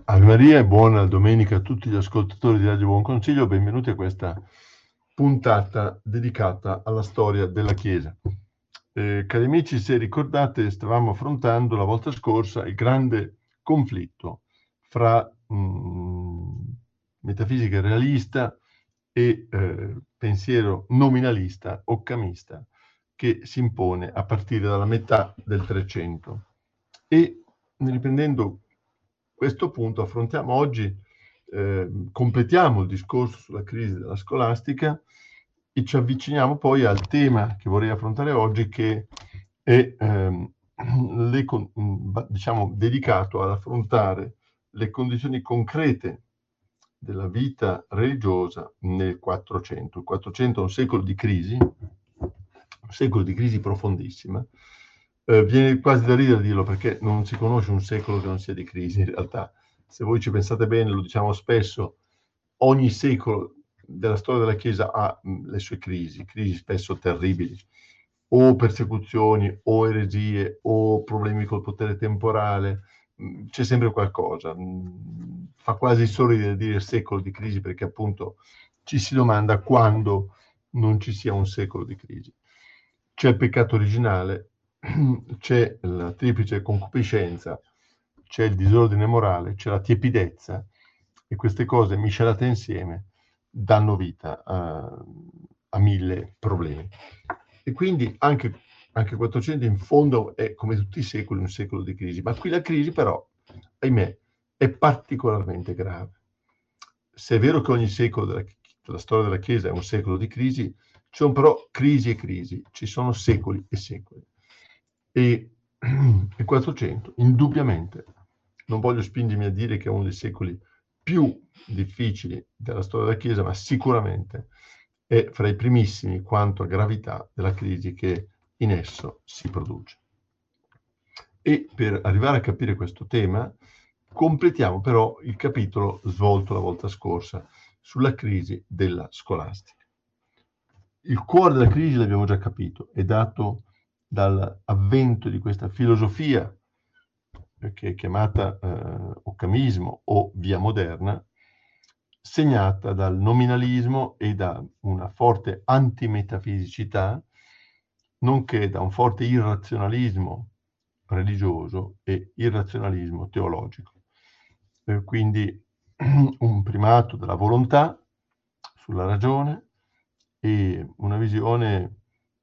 Ave Maria e buona domenica a tutti gli ascoltatori di Radio Buon Consiglio, benvenuti a questa puntata dedicata alla storia della Chiesa. Cari amici, se ricordate, stavamo affrontando la volta scorsa il grande conflitto fra metafisica realista e pensiero nominalista, occamista, che si impone a partire dalla metà del Trecento. E riprendendo questo punto, affrontiamo oggi, completiamo il discorso sulla crisi della scolastica e ci avviciniamo poi al tema che vorrei affrontare oggi, che è diciamo, dedicato ad affrontare le condizioni concrete della vita religiosa nel 400. Il 400 è un secolo di crisi profondissima. Viene quasi da ridere a dirlo, perché non si conosce un secolo che non sia di crisi, in realtà. Se voi ci pensate bene, lo diciamo spesso, ogni secolo della storia della Chiesa ha le sue crisi spesso terribili, o persecuzioni, o eresie, o problemi col potere temporale. C'è sempre qualcosa. Fa quasi sorridere dire secolo di crisi, perché appunto ci si domanda quando non ci sia un secolo di crisi. C'è il peccato originale, c'è la triplice concupiscenza, c'è il disordine morale, c'è la tiepidezza, e queste cose miscelate insieme danno vita a mille problemi. E quindi anche 400 in fondo è, come tutti i secoli, un secolo di crisi, ma qui la crisi però, ahimè, è particolarmente grave. Se è vero che ogni secolo della storia della Chiesa è un secolo di crisi, ci sono però crisi e crisi, ci sono secoli e secoli. E il 400, indubbiamente, non voglio spingermi a dire che è uno dei secoli più difficili della storia della Chiesa, ma sicuramente è fra i primissimi quanto a gravità della crisi che in esso si produce. E per arrivare a capire questo tema, completiamo però il capitolo svolto la volta scorsa sulla crisi della scolastica. Il cuore della crisi, l'abbiamo già capito, è dato dall'avvento di questa filosofia che è chiamata occamismo o via moderna, segnata dal nominalismo e da una forte antimetafisicità, nonché da un forte irrazionalismo religioso e irrazionalismo teologico. Quindi un primato della volontà sulla ragione e una visione,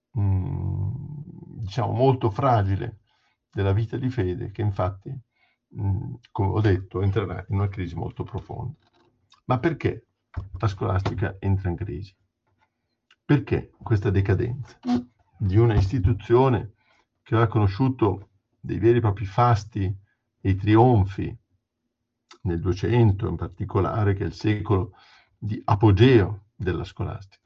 diciamo, molto fragile della vita di fede, che infatti, come ho detto, entrerà in una crisi molto profonda. Ma perché la scolastica entra in crisi? Perché questa decadenza di una istituzione che aveva conosciuto dei veri e propri fasti e trionfi nel 200 in particolare, che è il secolo di apogeo della scolastica?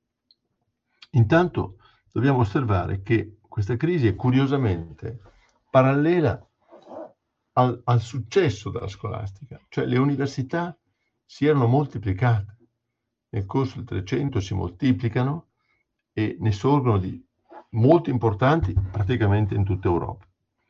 Intanto dobbiamo osservare che questa crisi è curiosamente parallela al successo della scolastica, cioè le università si erano moltiplicate. Nel corso del Trecento si moltiplicano e ne sorgono di molto importanti praticamente in tutta Europa.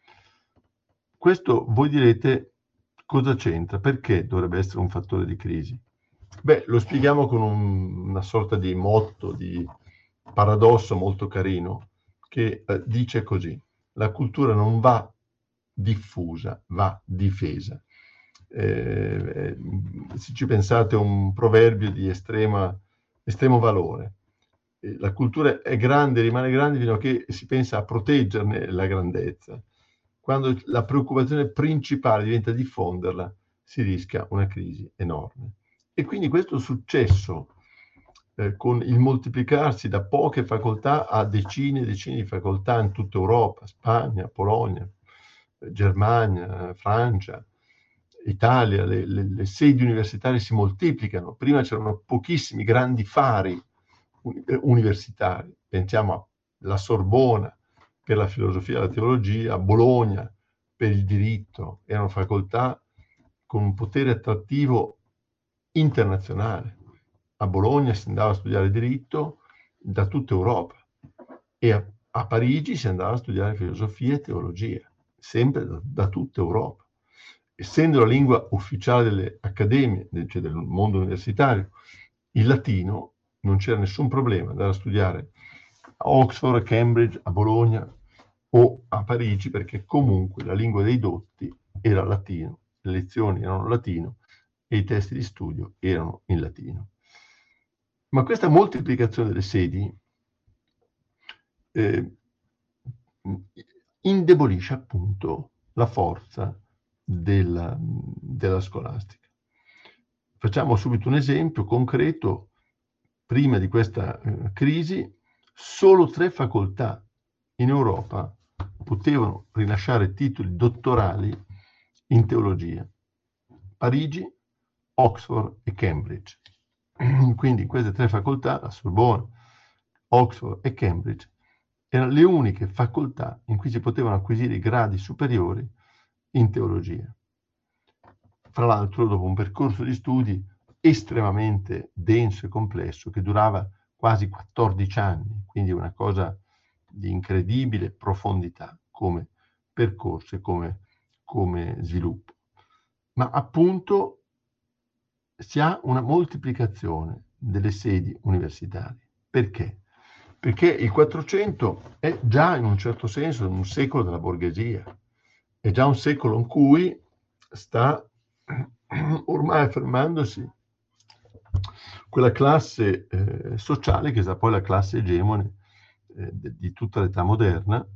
Questo voi direte cosa c'entra? Perché dovrebbe essere un fattore di crisi? Beh, lo spieghiamo con una sorta di motto, di paradosso molto carino, che dice così: la cultura non va diffusa, va difesa. Se ci pensate, un proverbio di estremo valore. La cultura è grande, rimane grande fino a che si pensa a proteggerne la grandezza. Quando la preoccupazione principale diventa diffonderla, si rischia una crisi enorme. E quindi questo successo, con il moltiplicarsi da poche facoltà a decine e decine di facoltà in tutta Europa, Spagna, Polonia, Germania, Francia, Italia, le sedi universitarie si moltiplicano. Prima c'erano pochissimi grandi fari universitari. Pensiamo alla Sorbona per la filosofia e la teologia, a Bologna per il diritto. Erano facoltà con un potere attrattivo internazionale. A Bologna si andava a studiare diritto da tutta Europa e a Parigi si andava a studiare filosofia e teologia, sempre da tutta Europa. essendo la lingua ufficiale delle accademie, cioè del mondo universitario, il latino, non c'era nessun problema andare a studiare a Oxford, a Cambridge, a Bologna o a Parigi, perché comunque la lingua dei dotti era latino, le lezioni erano in latino e i testi di studio erano in latino. Ma questa moltiplicazione delle sedi indebolisce appunto la forza della scolastica. Facciamo subito un esempio concreto. Prima di questa crisi, solo 3 facoltà in Europa potevano rilasciare titoli dottorali in teologia: Parigi, Oxford e Cambridge. Quindi queste 3 facoltà, la Sorbonne, Oxford e Cambridge, erano le uniche facoltà in cui si potevano acquisire i gradi superiori in teologia. Fra l'altro, dopo un percorso di studi estremamente denso e complesso che durava quasi 14 anni, quindi una cosa di incredibile profondità come percorso e come sviluppo. Ma appunto si ha una moltiplicazione delle sedi universitarie. Perché? Perché il 400 è già in un certo senso un secolo della borghesia, è già un secolo in cui sta ormai affermandosi quella classe sociale che sarà poi la classe egemone di tutta l'età moderna,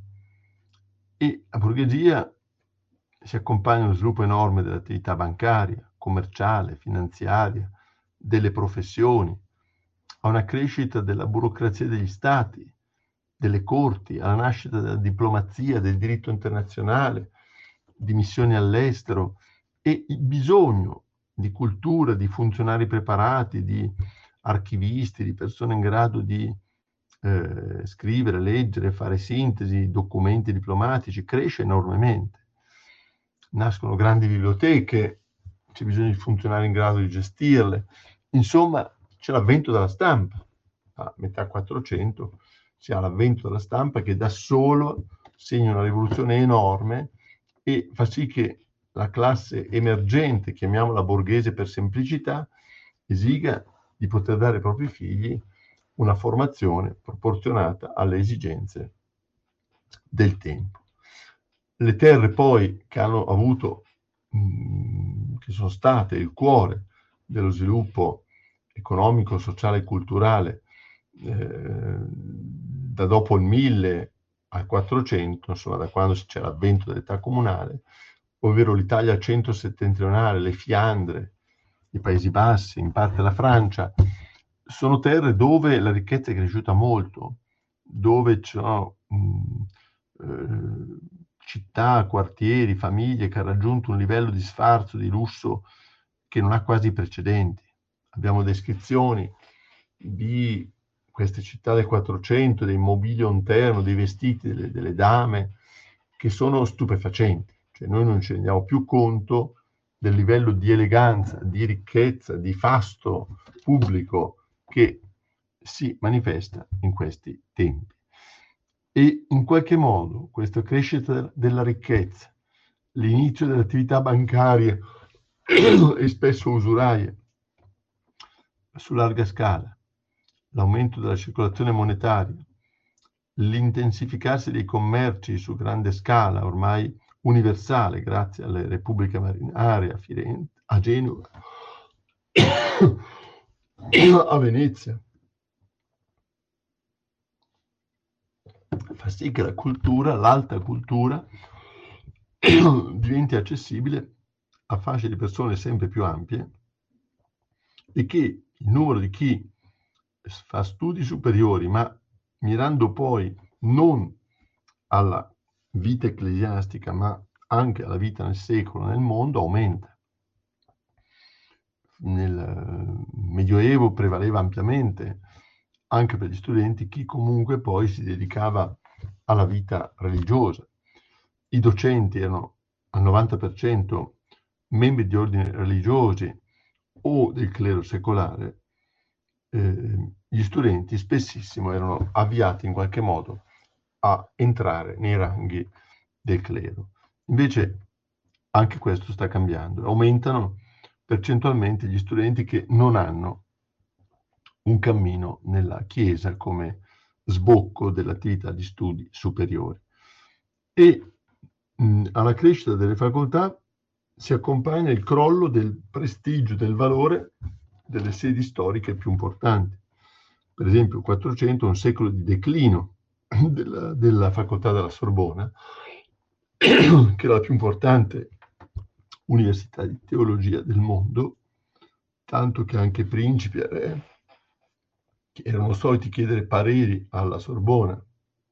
e la borghesia si accompagna allo sviluppo enorme dell'attività bancaria, commerciale, finanziaria, delle professioni, a una crescita della burocrazia degli stati, delle corti, alla nascita della diplomazia, del diritto internazionale, di missioni all'estero, e il bisogno di cultura, di funzionari preparati, di archivisti, di persone in grado di scrivere, leggere, fare sintesi, documenti diplomatici, cresce enormemente. Nascono grandi biblioteche, c'è bisogno di funzionari in grado di gestirle. Insomma, c'è l'avvento della stampa. A metà 400 si ha l'avvento della stampa che da solo segna una rivoluzione enorme e fa sì che la classe emergente, chiamiamola borghese per semplicità, esiga di poter dare ai propri figli una formazione proporzionata alle esigenze del tempo. Le terre poi che hanno avuto, che sono state il cuore dello sviluppo economico, sociale e culturale da dopo il 1000 al 400, insomma da quando c'è l'avvento dell'età comunale, ovvero l'Italia centro-settentrionale, le Fiandre, i Paesi Bassi, in parte la Francia, sono terre dove la ricchezza è cresciuta molto, dove ci sono città, quartieri, famiglie che hanno raggiunto un livello di sfarzo, di lusso che non ha quasi precedenti. Abbiamo descrizioni di queste città del 400, dei mobilio interno, dei vestiti delle dame, che sono stupefacenti. Cioè noi non ci rendiamo più conto del livello di eleganza, di ricchezza, di fasto pubblico che si manifesta in questi tempi. E in qualche modo questa crescita della ricchezza, l'inizio delle attività bancarie e spesso usuraie su larga scala, l'aumento della circolazione monetaria, l'intensificarsi dei commerci su grande scala, ormai universale, grazie alle repubbliche marinare, a Firenze, a Genova, a Venezia, fa sì che la cultura, l'alta cultura, diventi accessibile a fasce di persone sempre più ampie e che il numero di chi fa studi superiori, ma mirando poi non alla vita ecclesiastica, ma anche alla vita nel secolo, nel mondo, aumenta. Nel Medioevo prevaleva ampiamente, anche per gli studenti, chi comunque poi si dedicava alla vita religiosa. I docenti erano al 90% membri di ordini religiosi o del clero secolare. Gli studenti spessissimo erano avviati in qualche modo a entrare nei ranghi del clero. Invece anche questo sta cambiando. Aumentano percentualmente gli studenti che non hanno un cammino nella Chiesa come sbocco dell'attività di studi superiori. E alla crescita delle facoltà si accompagna il crollo del prestigio, del valore delle sedi storiche più importanti. Per esempio, il 400 è un secolo di declino della facoltà della Sorbona, che era la più importante università di teologia del mondo, tanto che anche principi e re che erano soliti chiedere pareri alla Sorbona,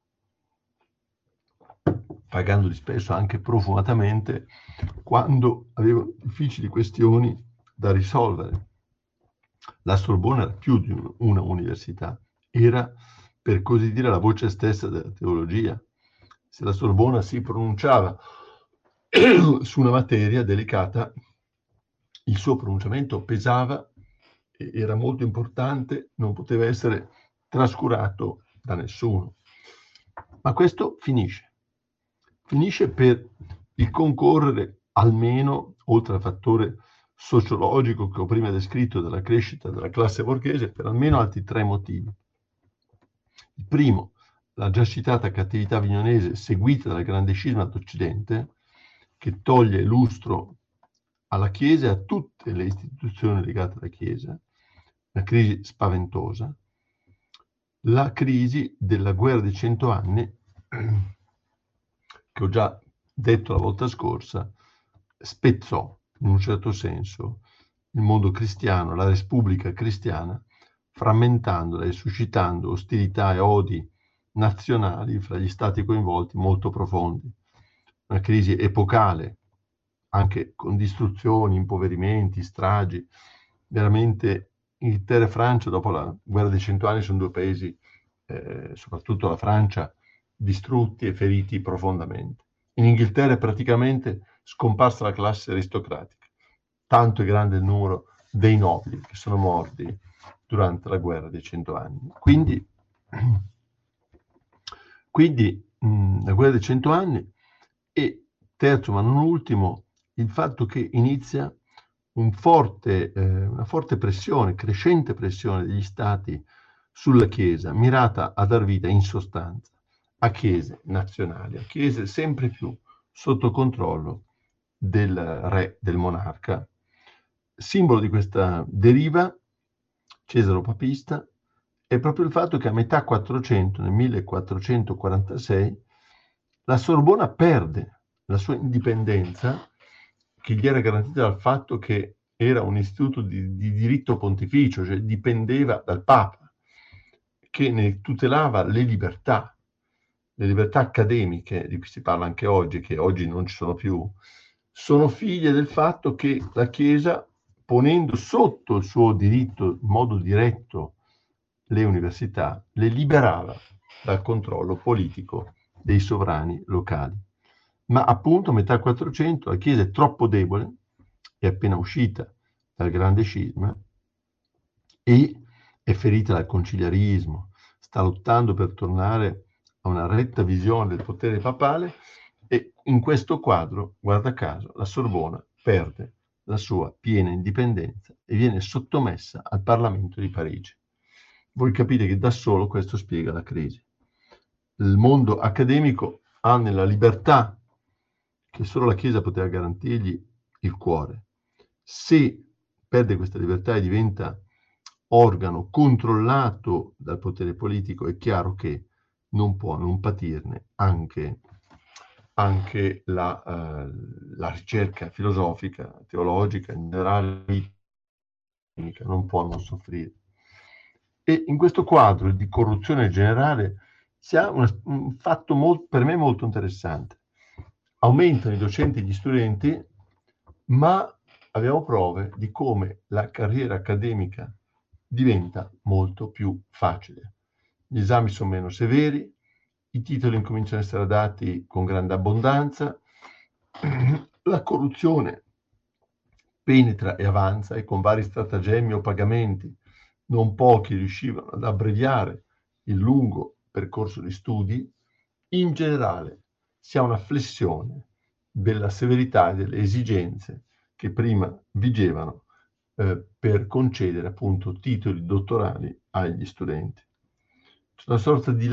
pagandoli spesso anche profumatamente, quando avevano difficili questioni da risolvere. La Sorbona era più di una università, era per così dire la voce stessa della teologia. Se la Sorbona si pronunciava su una materia delicata, il suo pronunciamento pesava, era molto importante, non poteva essere trascurato da nessuno. Ma questo finisce. Finisce per il concorrere almeno, oltre al fattore sociologico che ho prima descritto della crescita della classe borghese, per almeno altri 3 motivi. Il primo, la già citata cattività avignonese seguita dal grande scisma d'Occidente, che toglie lustro alla Chiesa e a tutte le istituzioni legate alla Chiesa, una crisi spaventosa, la crisi della guerra dei 100 anni, che ho già detto la volta scorsa, spezzò in un certo senso il mondo cristiano, la Repubblica cristiana, frammentandola e suscitando ostilità e odi nazionali fra gli stati coinvolti molto profondi. Una crisi epocale, anche con distruzioni, impoverimenti, stragi. Veramente Inghilterra e Francia, dopo la guerra dei 100 anni, sono 2 paesi, soprattutto la Francia, distrutti e feriti profondamente. In Inghilterra è praticamente scomparsa la classe aristocratica, tanto è grande il numero dei nobili che sono morti durante la guerra dei 100 anni. Quindi la guerra dei 100 anni e, terzo ma non ultimo, il fatto che inizia una forte pressione, crescente pressione degli stati sulla Chiesa, mirata a dar vita in sostanza a chiese nazionali, a chiese sempre più sotto controllo del re, del monarca. Simbolo di questa deriva cesaro-papista è proprio il fatto che a metà 400, nel 1446, la Sorbona perde la sua indipendenza, che gli era garantita dal fatto che era un istituto di diritto pontificio, cioè dipendeva dal Papa, che ne tutelava le libertà accademiche, di cui si parla anche oggi, che oggi non ci sono più, sono figlie del fatto che la Chiesa, ponendo sotto il suo diritto in modo diretto le università, le liberava dal controllo politico dei sovrani locali. Ma appunto a metà 400 la Chiesa è troppo debole, è appena uscita dal grande scisma e è ferita dal conciliarismo, sta lottando per tornare a una retta visione del potere papale e in questo quadro, guarda caso, la Sorbona perde la sua piena indipendenza e viene sottomessa al Parlamento di Parigi. Voi capite che da solo questo spiega la crisi. Il mondo accademico ha nella libertà che solo la Chiesa poteva garantirgli il cuore. Se perde questa libertà e diventa organo controllato dal potere politico, è chiaro che non può non patirne anche la ricerca filosofica, teologica, in generale, non può non soffrire. E in questo quadro di corruzione generale si ha un fatto per me molto interessante. Aumentano i docenti e gli studenti, ma abbiamo prove di come la carriera accademica diventa molto più facile. Gli esami sono meno severi, i titoli incominciano a essere dati con grande abbondanza, la corruzione penetra e avanza e con vari stratagemmi o pagamenti non pochi riuscivano ad abbreviare il lungo percorso di studi. In generale si ha una flessione della severità e delle esigenze che prima vigevano per concedere appunto titoli dottorali agli studenti. C'è una sorta di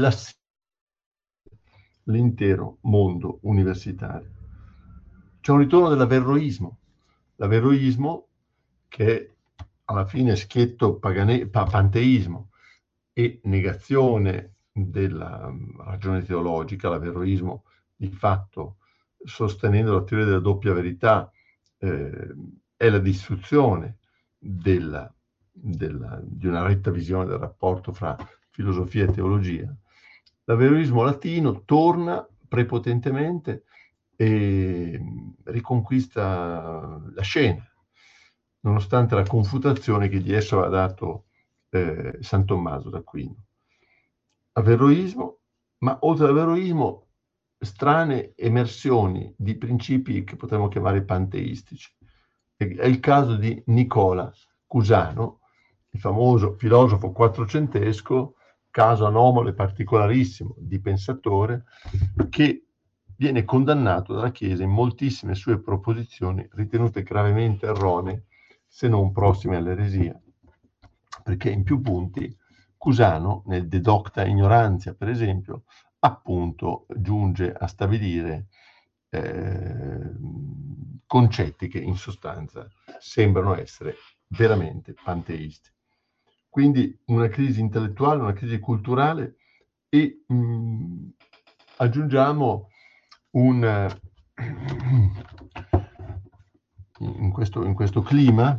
l'intero mondo universitario. C'è un ritorno dell'averroismo. L'averroismo, che è alla fine schietto panteismo e negazione della ragione teologica, l'averroismo di fatto, sostenendo la teoria della doppia verità, è la distruzione di una retta visione del rapporto fra filosofia e teologia. L'averroismo latino torna prepotentemente e riconquista la scena, nonostante la confutazione che di esso ha dato San Tommaso d'Aquino. Averroismo, ma oltre all'averroismo strane emersioni di principi che potremmo chiamare panteistici. È il caso di Nicola Cusano, il famoso filosofo quattrocentesco, caso anomalo e particolarissimo di pensatore, che viene condannato dalla Chiesa in moltissime sue proposizioni ritenute gravemente erronee, se non prossime all'eresia, perché in più punti Cusano, nel De Docta Ignorantia, per esempio, appunto giunge a stabilire concetti che in sostanza sembrano essere veramente panteisti. Quindi una crisi intellettuale, una crisi culturale e aggiungiamo in questo clima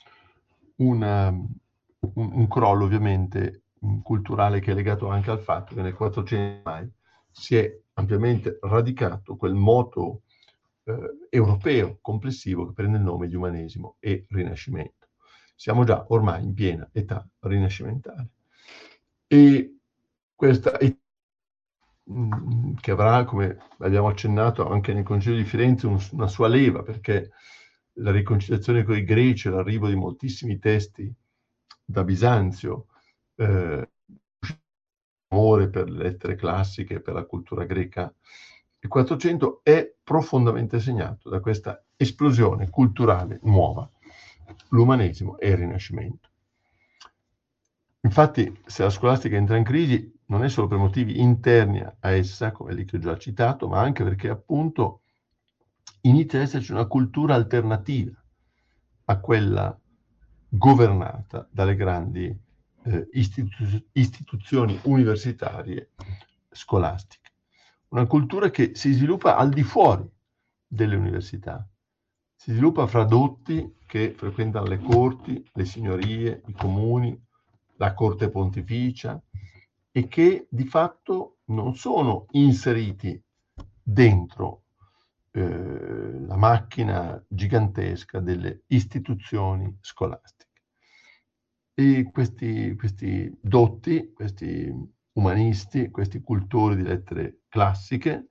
un crollo ovviamente culturale che è legato anche al fatto che nel 400 mai si è ampiamente radicato quel moto europeo complessivo che prende il nome di umanesimo e rinascimento. Siamo già ormai in piena età rinascimentale. E questa che avrà, come abbiamo accennato anche nel Concilio di Firenze, una sua leva, perché la riconciliazione con i greci, l'arrivo di moltissimi testi da Bisanzio, amore per le lettere classiche, per la cultura greca, il 400 è profondamente segnato da questa esplosione culturale nuova, l'umanesimo e il Rinascimento. Infatti, se la scolastica entra in crisi, non è solo per motivi interni a essa, come lì che ho già citato, ma anche perché appunto inizia ad esserci una cultura alternativa a quella governata dalle grandi istituzioni universitarie scolastiche. Una cultura che si sviluppa al di fuori delle università, si sviluppa fra dotti che frequentano le corti, le signorie, i comuni, la corte pontificia e che di fatto non sono inseriti dentro la macchina gigantesca delle istituzioni scolastiche. E questi dotti, questi umanisti, questi cultori di lettere classiche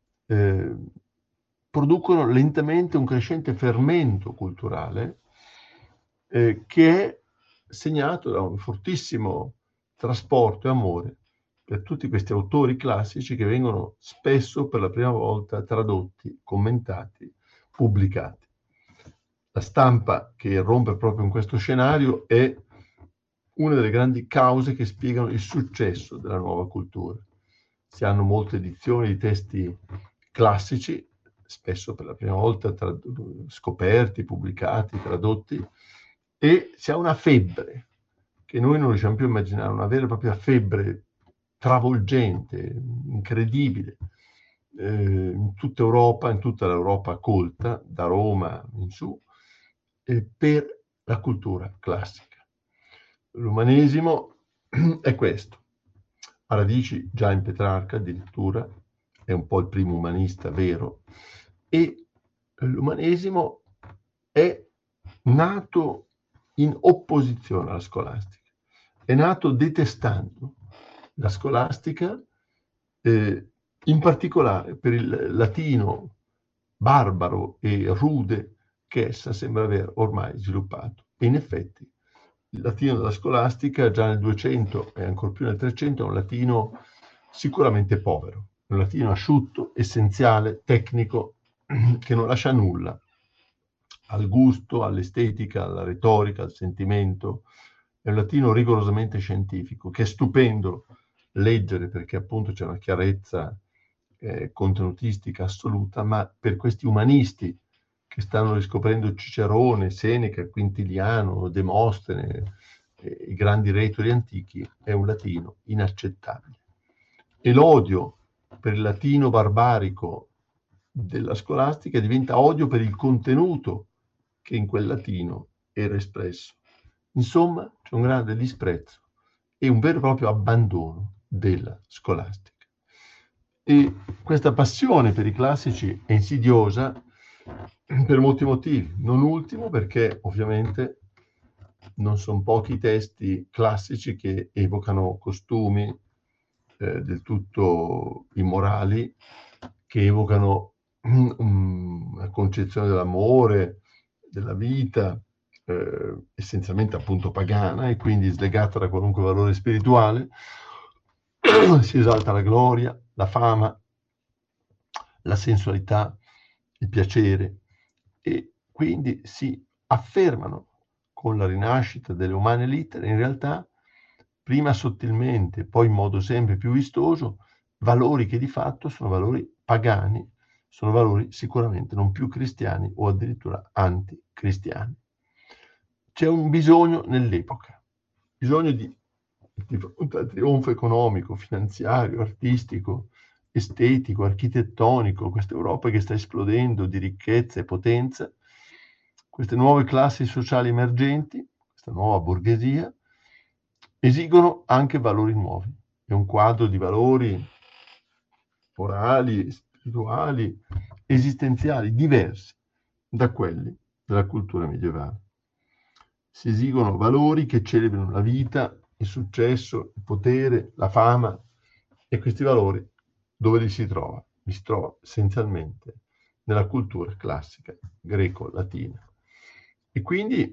producono lentamente un crescente fermento culturale che è segnato da un fortissimo trasporto e amore per tutti questi autori classici che vengono spesso per la prima volta tradotti, commentati, pubblicati. La stampa che irrompe proprio in questo scenario è una delle grandi cause che spiegano il successo della nuova cultura. Si hanno molte edizioni di testi classici, spesso per la prima volta scoperti, pubblicati, tradotti, e si ha una febbre che noi non riusciamo più a immaginare, una vera e propria febbre travolgente, incredibile, in tutta Europa, in tutta l'Europa colta, da Roma in su, per la cultura classica. L'umanesimo è questo, ha radici già in Petrarca addirittura, è un po' il primo umanista vero, e l'umanesimo è nato in opposizione alla scolastica, è nato detestando la scolastica, in particolare per il latino barbaro e rude che essa sembra aver ormai sviluppato. E in effetti il latino della scolastica già nel 200 e ancor più nel 300 è un latino sicuramente povero, un latino asciutto, essenziale, tecnico, che non lascia nulla al gusto, all'estetica, alla retorica, al sentimento. È un latino rigorosamente scientifico, che è stupendo leggere perché appunto c'è una chiarezza contenutistica assoluta, ma per questi umanisti che stanno riscoprendo Cicerone, Seneca, Quintiliano, Demostene, i grandi retori antichi, è un latino inaccettabile. E l'odio per il latino barbarico della scolastica diventa odio per il contenuto che in quel latino era espresso. Insomma, c'è un grande disprezzo e un vero e proprio abbandono della scolastica. E questa passione per i classici è insidiosa per molti motivi, non ultimo perché ovviamente non sono pochi i testi classici che evocano costumi del tutto immorali, che evocano una concezione dell'amore, della vita, essenzialmente appunto pagana e quindi slegata da qualunque valore spirituale. Si esalta la gloria, la fama, la sensualità, il piacere e quindi si affermano con la rinascita delle umane lettere in realtà prima sottilmente, poi in modo sempre più vistoso, valori che di fatto sono valori pagani, sono valori sicuramente non più cristiani o addirittura anticristiani. C'è un bisogno nell'epoca, bisogno di fronte al trionfo economico, finanziario, artistico, estetico, architettonico, questa Europa che sta esplodendo di ricchezza e potenza, queste nuove classi sociali emergenti, questa nuova borghesia, esigono anche valori nuovi. È un quadro di valori morali, spirituali, esistenziali, diversi da quelli della cultura medievale. Si esigono valori che celebrino la vita, il successo, il potere, la fama, e questi valori dove li si trova? Li si trova essenzialmente nella cultura classica greco-latina. E quindi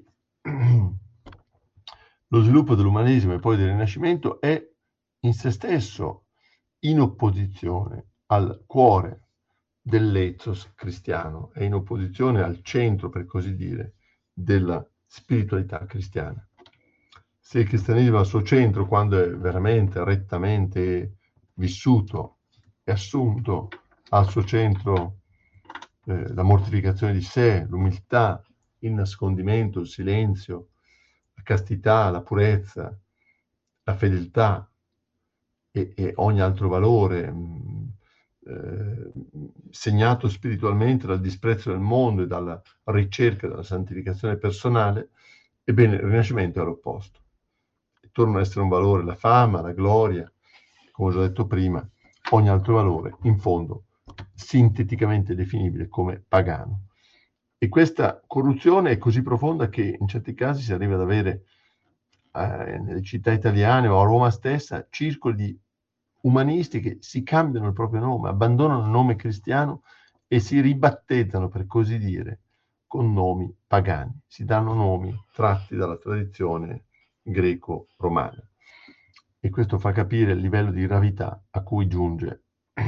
lo sviluppo dell'umanesimo e poi del Rinascimento è in se stesso in opposizione al cuore dell'ethos cristiano, è in opposizione al centro, per così dire, della spiritualità cristiana. Se il cristianesimo è al suo centro, quando è veramente, rettamente vissuto e assunto, al suo centro la mortificazione di sé, l'umiltà, il nascondimento, il silenzio, la castità, la purezza, la fedeltà e ogni altro valore segnato spiritualmente dal disprezzo del mondo e dalla ricerca della santificazione personale, ebbene il Rinascimento è l'opposto. Torna a essere un valore la fama, la gloria, come ho già detto prima, ogni altro valore, in fondo, sinteticamente definibile come pagano. E questa corruzione è così profonda che in certi casi si arriva ad avere nelle città italiane o a Roma stessa circoli di umanisti che si cambiano il proprio nome, abbandonano il nome cristiano e si ribattezzano, per così dire, con nomi pagani. Si danno nomi tratti dalla tradizione greco-romana. E questo fa capire il livello di gravità a cui giunge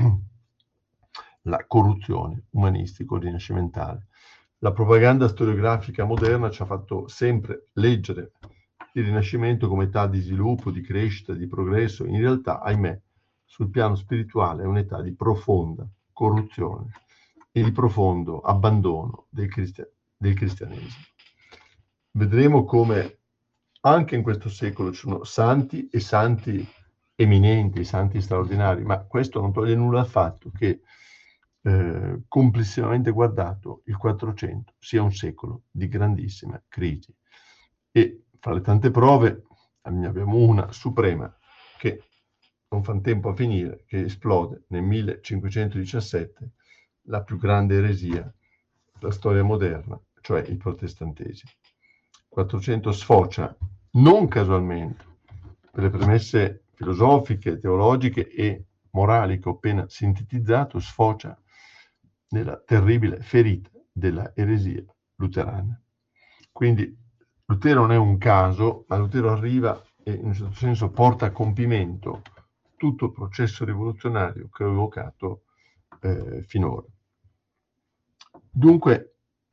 la corruzione umanistico-rinascimentale. La propaganda storiografica moderna ci ha fatto sempre leggere il Rinascimento come età di sviluppo, di crescita, di progresso. In realtà, ahimè, sul piano spirituale è un'età di profonda corruzione e di profondo abbandono del cristianesimo. Vedremo come anche in questo secolo ci sono santi e santi eminenti, santi straordinari, ma questo non toglie nulla al fatto che complessivamente guardato il 400 sia un secolo di grandissima crisi. E fra le tante prove ne abbiamo una suprema che non fa tempo a finire, che esplode nel 1517, la più grande eresia della storia moderna, cioè il protestantesimo. 400 sfocia non casualmente per le premesse filosofiche, teologiche e morali che ho appena sintetizzato, sfocia nella terribile ferita della eresia luterana. Quindi Lutero non è un caso, ma Lutero arriva e in un certo senso porta a compimento tutto il processo rivoluzionario che ho evocato finora. Dunque,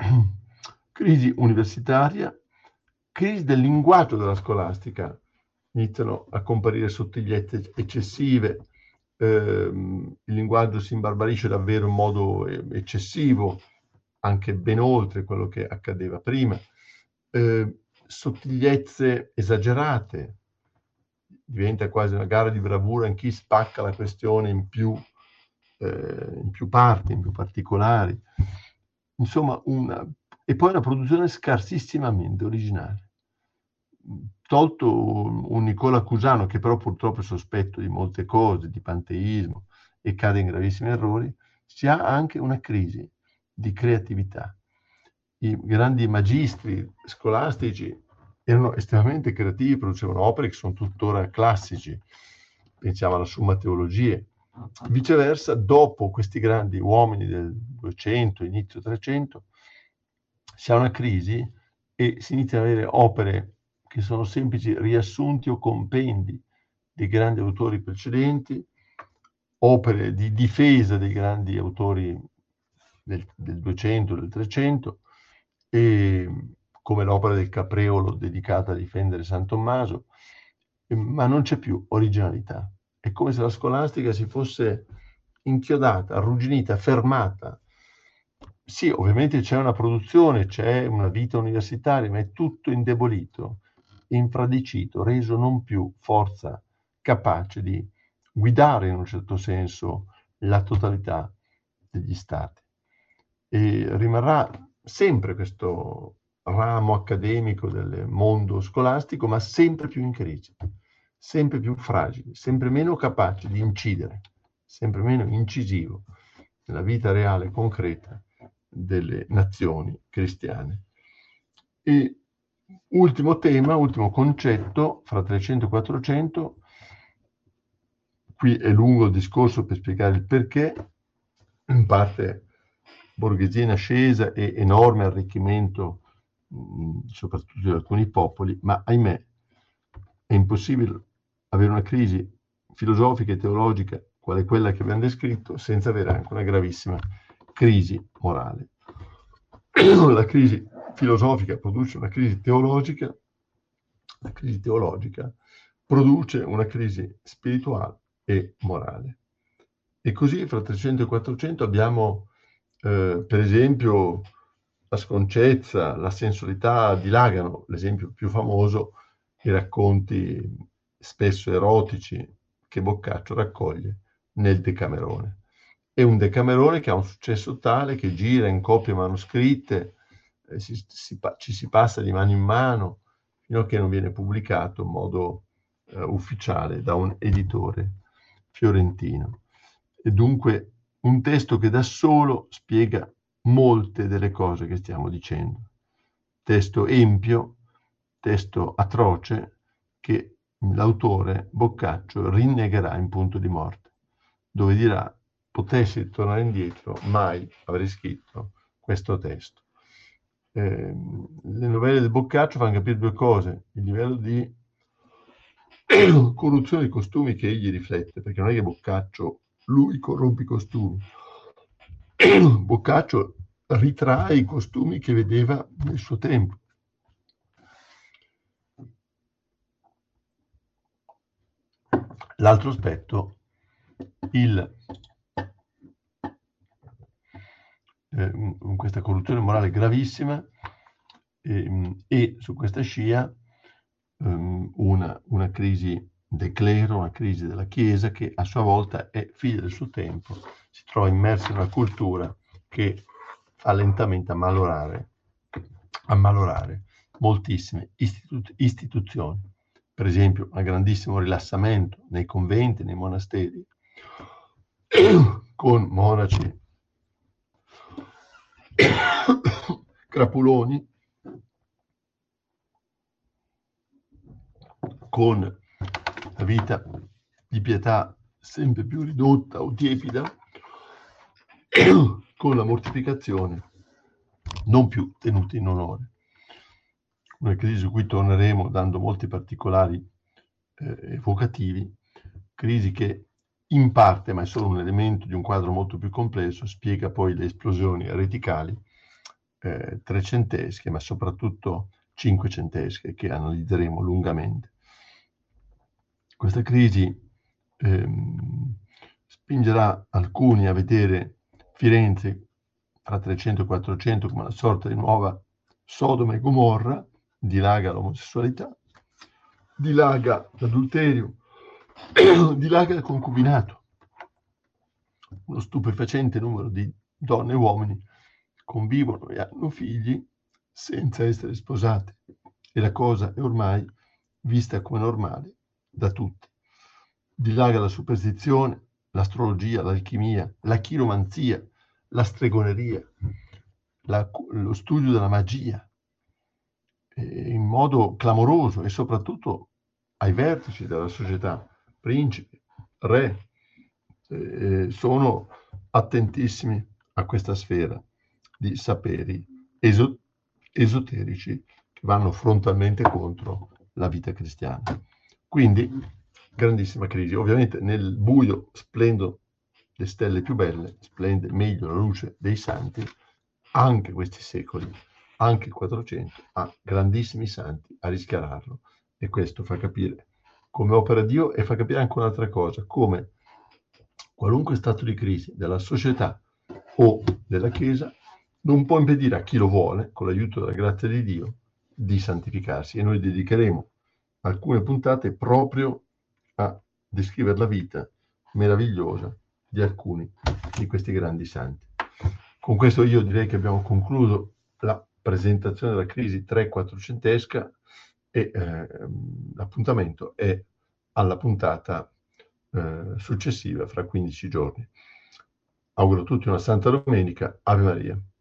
crisi universitaria, crisi del linguaggio della scolastica, iniziano a comparire sottigliezze eccessive, il linguaggio si imbarbarisce davvero in modo eccessivo, anche ben oltre quello che accadeva prima, sottigliezze esagerate, diventa quasi una gara di bravura in chi spacca la questione in più parti, in più particolari. Insomma, e poi una produzione scarsissimamente originale. Tolto un Nicola Cusano, che però purtroppo è sospetto di molte cose, di panteismo, e cade in gravissimi errori, si ha anche una crisi di creatività. I grandi magistri scolastici erano estremamente creativi, producevano opere che sono tuttora classici. Pensiamo alla Summa Teologie. Viceversa, dopo questi grandi uomini del 200, inizio 300, si ha una crisi e si iniziano ad avere opere che sono semplici riassunti o compendi di grandi autori precedenti, opere di difesa dei grandi autori del 200, del 300, e come l'opera del Capreolo dedicata a difendere San Tommaso, ma non c'è più originalità. È come se la scolastica si fosse inchiodata, arrugginita, fermata. Sì, ovviamente c'è una produzione, c'è una vita universitaria, ma è tutto indebolito, infradicito, reso non più forza capace di guidare in un certo senso la totalità degli stati. E rimarrà sempre questo ramo accademico del mondo scolastico, ma sempre più in crisi, sempre più fragile, sempre meno capace di incidere, sempre meno incisivo nella vita reale e concreta delle nazioni cristiane. E ultimo tema, ultimo concetto, fra 300 e 400, qui è lungo il discorso per spiegare il perché, in parte borghesia in ascesa e enorme arricchimento, soprattutto di alcuni popoli, ma ahimè è impossibile avere una crisi filosofica e teologica quale quella che abbiamo descritto senza avere anche una gravissima crisi morale. La crisi filosofica produce una crisi teologica, la crisi teologica produce una crisi spirituale e morale. E così fra 300 e 400 abbiamo, per esempio, la sconcezza, la sensualità dilagano, l'esempio più famoso, i racconti spesso erotici che Boccaccio raccoglie nel Decamerone. È un Decamerone che ha un successo tale che gira in copie manoscritte, ci si passa di mano in mano, fino a che non viene pubblicato in modo ufficiale da un editore fiorentino. E dunque un testo che da solo spiega molte delle cose che stiamo dicendo. Testo empio, testo atroce, che l'autore Boccaccio rinnegherà in punto di morte, dove dirà: potessi tornare indietro, mai avrei scritto questo testo. Le novelle di Boccaccio fanno capire due cose: il livello di corruzione dei costumi che egli riflette, perché non è che Boccaccio lui corrompe i costumi. Boccaccio ritrae i costumi che vedeva nel suo tempo. L'altro aspetto, questa corruzione morale gravissima, e su questa scia una crisi del clero, una crisi della Chiesa che a sua volta è figlia del suo tempo, si trova immersa in una cultura che fa lentamente ammalorare moltissime istituzioni. Per esempio, un grandissimo rilassamento nei conventi, nei monasteri, con monaci crapuloni, con la vita di pietà sempre più ridotta o tiepida, con la mortificazione non più tenuta in onore. Una crisi su cui torneremo dando molti particolari evocativi, crisi che in parte, ma è solo un elemento di un quadro molto più complesso, spiega poi le esplosioni ereticali trecentesche, ma soprattutto cinquecentesche, che analizzeremo lungamente. Questa crisi spingerà alcuni a vedere Firenze tra 300 e 400 come una sorta di nuova Sodoma e Gomorra, dilaga l'omosessualità, dilaga l'adulterio, dilaga il concubinato. Uno stupefacente numero di donne e uomini convivono e hanno figli senza essere sposate e la cosa è ormai vista come normale da tutti. Dilaga la superstizione, l'astrologia, l'alchimia, la chiromanzia, la stregoneria, lo studio della magia, in modo clamoroso e soprattutto ai vertici della società, principi, re, sono attentissimi a questa sfera di saperi esoterici che vanno frontalmente contro la vita cristiana. Quindi, grandissima crisi. Ovviamente nel buio splendono le stelle più belle, splende meglio la luce dei santi, anche questi secoli, anche il 400, ha grandissimi santi a rischiararlo. E questo fa capire come opera Dio e fa capire anche un'altra cosa, come qualunque stato di crisi della società o della Chiesa non può impedire a chi lo vuole, con l'aiuto della grazia di Dio, di santificarsi. E noi dedicheremo alcune puntate proprio a descrivere la vita meravigliosa di alcuni di questi grandi santi. Con questo io direi che abbiamo concluso la presentazione della crisi 3-400esca e l'appuntamento è alla puntata successiva fra 15 giorni. Auguro a tutti una Santa Domenica. Ave Maria.